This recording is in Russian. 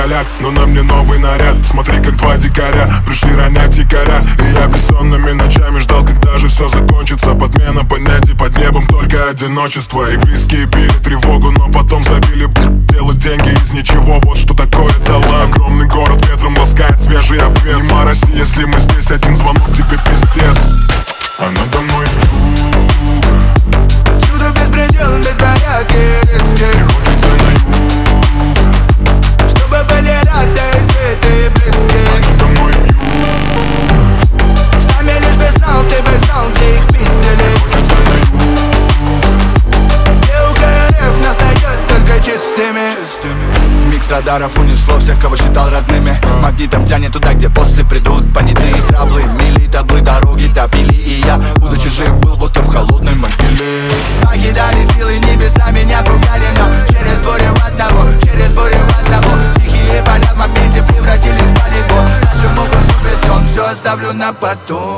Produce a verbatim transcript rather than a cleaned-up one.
голяк, но на мне новый наряд. Смотри, как два дикаря пришли ронять якоря. И я бессонными ночами ждал, когда же все закончится. Подмена понятий, под небом только одиночество. И близкие били тревогу, но потом забили делать деньги из ничего, вот что такое талант. Огромный город ветром ласкает свежий обвес. Не мороси, если мы здесь, один звонок тебе пиздец. А надо мной вьюга, всюду беспредел, беспорядки, риски. и хочется на юг, чтобы были рады все ты близки. а надо мной вьюга, с нами лишь бы знал, ты бы знал, где их пиздили. хочется на юг, Где у КРФ нас найдет только чистыми. Микс радаров унесло всех, кого считал родными. Магнитом тянет туда, где после придут понятые траблы. Мили таблы, дороги топили. И я, будучи жив, был будто в холодной могиле. Покидали силы, небеса меня пугали. Но через бурю в одного, через бурю в одного. Тихие поля в моменте превратились в полигон. Нашему бетон, все оставлю на потом.